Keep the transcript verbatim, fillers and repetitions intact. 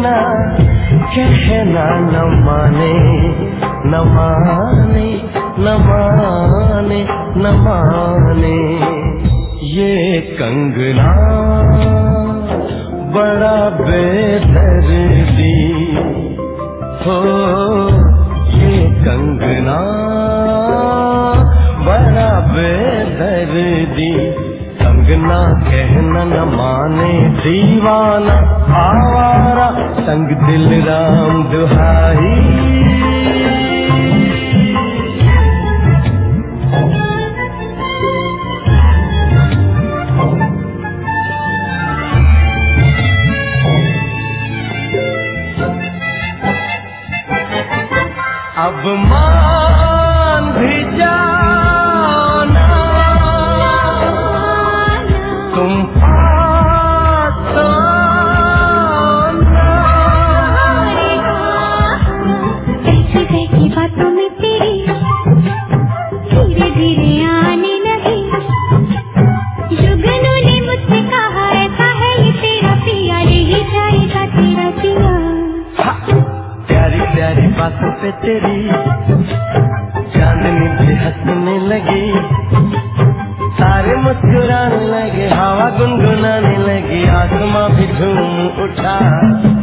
कहना कहना न माने न माने न माने न माने। ये कंगना बड़ा बेदर्दी हो, ये कंगना बड़ा बेदर्दी। कंगना कहना न माने दीवाना आवारा, संग दिल राम दुहाई। अब मान भी जाना तुम पास तो कैसी कैसी बातों में तेरी धीरे धीरे आने लगी। जुगनू ने मुझसे कहा ऐसा है ये तेरा पिया, ले जाएगा तेरा पिया। प्यारी प्यारी बातों पे तेरी चांदनी भी हंसने लगी। सारे मुस्कुराने लगे, हवा गुनगुनाने लगी, आसमां भी झूम उठा।